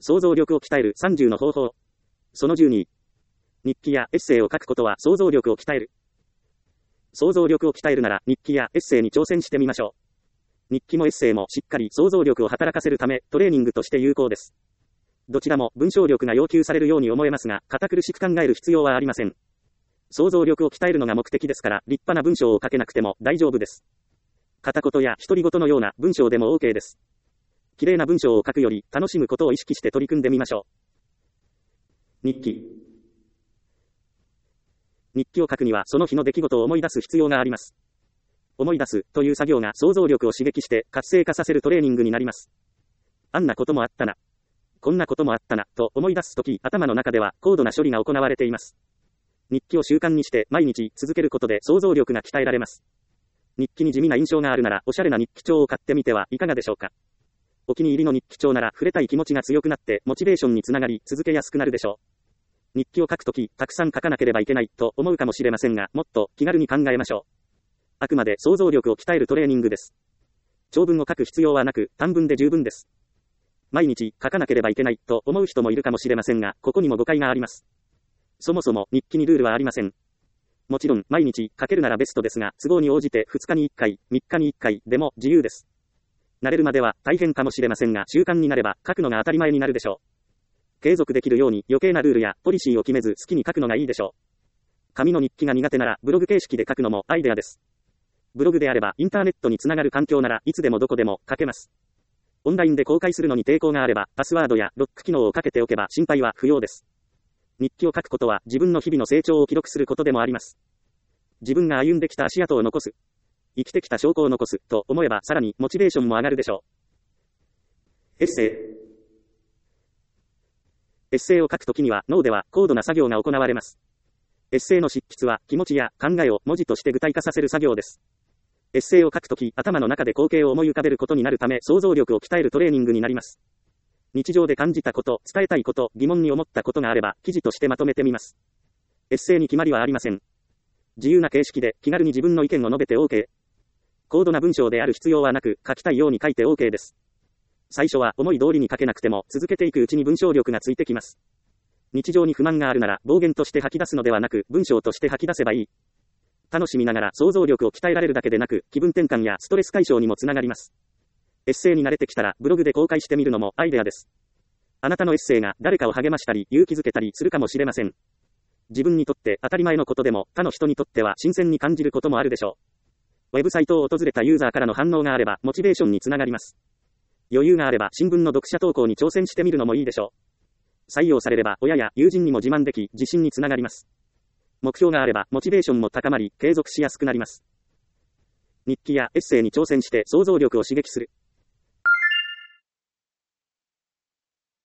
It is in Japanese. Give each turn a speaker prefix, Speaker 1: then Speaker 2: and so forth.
Speaker 1: 想像力を鍛える30の方法。その12。日記やエッセイを書くことは想像力を鍛える。想像力を鍛えるなら日記やエッセイに挑戦してみましょう。日記もエッセイもしっかり想像力を働かせるためトレーニングとして有効です。どちらも文章力が要求されるように思えますが、堅苦しく考える必要はありません。想像力を鍛えるのが目的ですから立派な文章を書けなくても大丈夫です。片言や独り言のような文章でも OK です。綺麗な文章を書くより楽しむことを意識して取り組んでみましょう。日記。日記を書くにはその日の出来事を思い出す必要があります。思い出すという作業が想像力を刺激して活性化させるトレーニングになります。あんなこともあったな。こんなこともあったなと思い出すとき、頭の中では高度な処理が行われています。日記を習慣にして毎日続けることで想像力が鍛えられます。日記に地味な印象があるならおしゃれな日記帳を買ってみてはいかがでしょうか。お気に入りの日記帳なら触れたい気持ちが強くなってモチベーションにつながり続けやすくなるでしょう。日記を書くときたくさん書かなければいけないと思うかもしれませんが、もっと気軽に考えましょう。あくまで想像力を鍛えるトレーニングです。長文を書く必要はなく短文で十分です。毎日書かなければいけないと思う人もいるかもしれませんが、ここにも誤解があります。そもそも日記にルールはありません。もちろん毎日書けるならベストですが、都合に応じて2日に1回、3日に1回でも自由です。慣れるまでは大変かもしれませんが、習慣になれば書くのが当たり前になるでしょう。継続できるように余計なルールやポリシーを決めず好きに書くのがいいでしょう。紙の日記が苦手ならブログ形式で書くのもアイデアです。ブログであればインターネットにつながる環境ならいつでもどこでも書けます。オンラインで公開するのに抵抗があればパスワードやロック機能をかけておけば心配は不要です。日記を書くことは自分の日々の成長を記録することでもあります。自分が歩んできた足跡を残す、生きてきた証拠を残すと思えばさらにモチベーションも上がるでしょう。エッセイ。エッセイを書くときには脳では高度な作業が行われます。エッセイの執筆は気持ちや考えを文字として具体化させる作業です。エッセイを書くとき頭の中で光景を思い浮かべることになるため想像力を鍛えるトレーニングになります。日常で感じたこと、伝えたいこと、疑問に思ったことがあれば記事としてまとめてみます。エッセイに決まりはありません。自由な形式で気軽に自分の意見を述べて OK。高度な文章である必要はなく書きたいように書いて OK です。最初は思い通りに書けなくても続けていくうちに文章力がついてきます。日常に不満があるなら暴言として吐き出すのではなく文章として吐き出せばいい。楽しみながら想像力を鍛えられるだけでなく気分転換やストレス解消にもつながります。エッセイに慣れてきたらブログで公開してみるのもアイデアです。あなたのエッセイが誰かを励ましたり勇気づけたりするかもしれません。自分にとって当たり前のことでも他の人にとっては新鮮に感じることもあるでしょう。ウェブサイトを訪れたユーザーからの反応があればモチベーションにつながります。余裕があれば新聞の読者投稿に挑戦してみるのもいいでしょう。採用されれば親や友人にも自慢でき自信につながります。目標があればモチベーションも高まり継続しやすくなります。日記やエッセイに挑戦して想像力を刺激する。